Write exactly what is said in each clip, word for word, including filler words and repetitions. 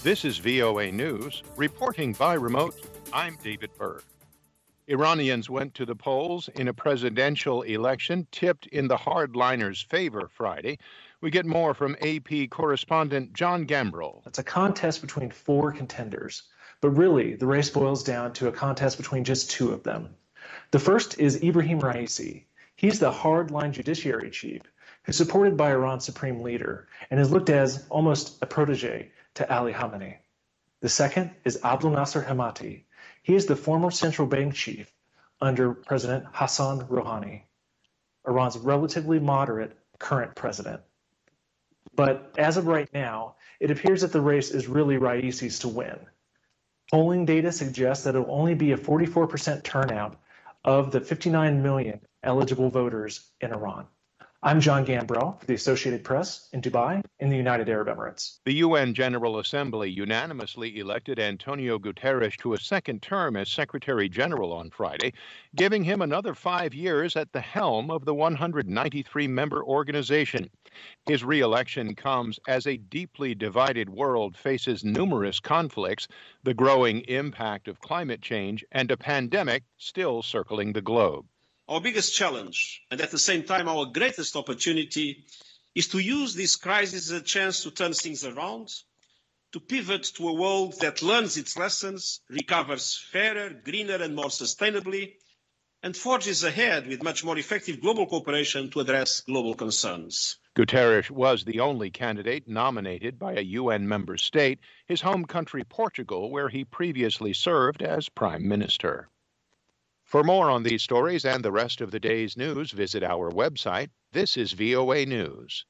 This is V O A News, reporting by remote. I'm David Byrd. Iranians went to the polls in a presidential election tipped in the hardliners' favor Friday. We get more from A P correspondent John Gambrell. It's a contest between four contenders, but really the race boils down to a contest between just two of them. The first is Ibrahim Raisi. He's the hardline judiciary chief who's supported by Iran's supreme leader and is looked as almost a protege to Ali Khamenei. The second is Abdel Nasser Hemati. He is the former central bank chief under President Hassan Rouhani, Iran's relatively moderate current president. But as of right now, it appears that the race is really Raisi's to win. Polling data suggests that it will only be a forty-four percent turnout of the fifty-nine million eligible voters in Iran. I'm John Gambrell for the Associated Press in Dubai, in the United Arab Emirates. The U N General Assembly unanimously elected Antonio Guterres to a second term as Secretary General on Friday, giving him another five years at the helm of the one hundred ninety-three member organization. His re-election comes as a deeply divided world faces numerous conflicts, the growing impact of climate change, and a pandemic still circling the globe. Our biggest challenge, and at the same time our greatest opportunity, is to use this crisis as a chance to turn things around, to pivot to a world that learns its lessons, recovers fairer, greener and more sustainably, and forges ahead with much more effective global cooperation to address global concerns. Guterres was the only candidate nominated by a U N member state, his home country Portugal, where he previously served as Prime Minister. For more on these stories and the rest of the day's news, visit our website. This is V O A News.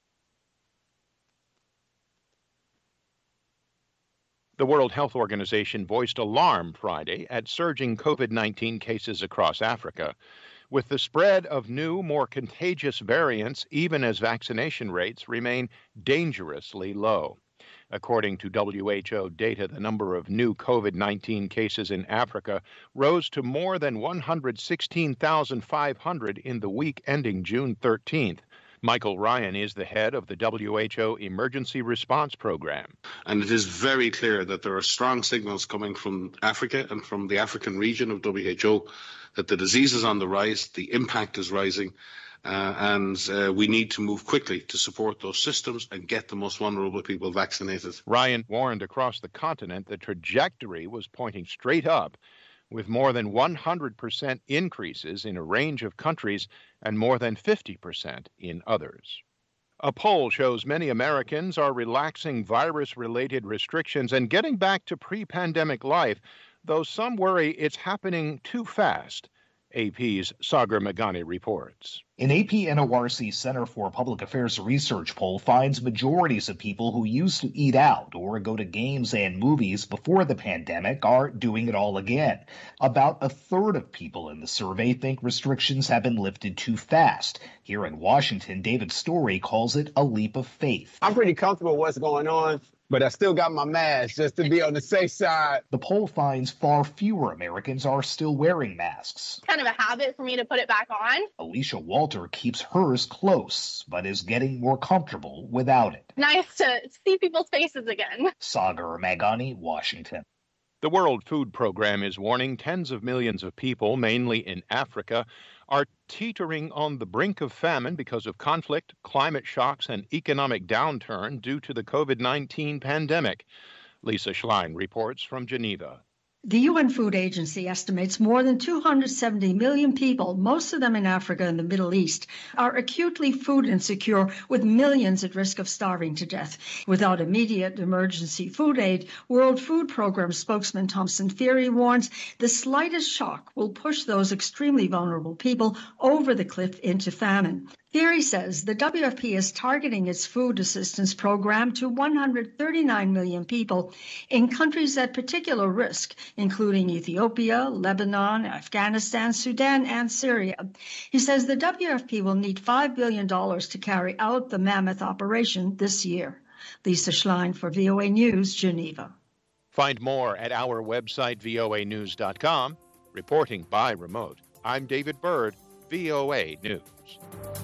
The World Health Organization voiced alarm Friday at surging COVID nineteen cases across Africa. With the spread of new, more contagious variants, even as vaccination rates remain dangerously low. According to W H O data, the number of new COVID nineteen cases in Africa rose to more than one hundred sixteen thousand five hundred in the week ending June thirteenth. Michael Ryan is the head of the W H O Emergency Response Program. And it is very clear that there are strong signals coming from Africa and from the African region of W H O that the disease is on the rise, the impact is rising. Uh, and uh, we need to move quickly to support those systems and get the most vulnerable people vaccinated. Ryan warned across the continent the trajectory was pointing straight up, with more than one hundred percent increases in a range of countries and more than fifty percent in others. A poll shows many Americans are relaxing virus-related restrictions and getting back to pre-pandemic life, though some worry it's happening too fast. A P's Sagar Meghani reports. An A P N O R C Center for Public Affairs research poll finds majorities of people who used to eat out or go to games and movies before the pandemic are doing it all again. About a third of people in the survey think restrictions have been lifted too fast. Here in Washington, David Story calls it a leap of faith. I'm pretty comfortable with what's going on, but I still got my mask just to be on the safe side. The poll finds far fewer Americans are still wearing masks. Kind of a habit for me to put it back on. Alicia Walter keeps hers close, but is getting more comfortable without it. Nice to see people's faces again. Sagar Meghani, Washington. The World Food Program is warning tens of millions of people, mainly in Africa, are teetering on the brink of famine because of conflict, climate shocks, and economic downturn due to the COVID nineteen pandemic. Lisa Schlein reports from Geneva. The U N Food Agency estimates more than two hundred seventy million people, most of them in Africa and the Middle East, are acutely food insecure, with millions at risk of starving to death. Without immediate emergency food aid, World Food Program spokesman Thomson Theory warns the slightest shock will push those extremely vulnerable people over the cliff into famine. Theory says the W F P is targeting its food assistance program to one hundred thirty-nine million people in countries at particular risk, including Ethiopia, Lebanon, Afghanistan, Sudan, and Syria. He says the W F P will need five billion dollars to carry out the mammoth operation this year. Lisa Schlein for V O A News, Geneva. Find more at our website, V O A news dot com. Reporting by remote, I'm David Byrd, V O A News.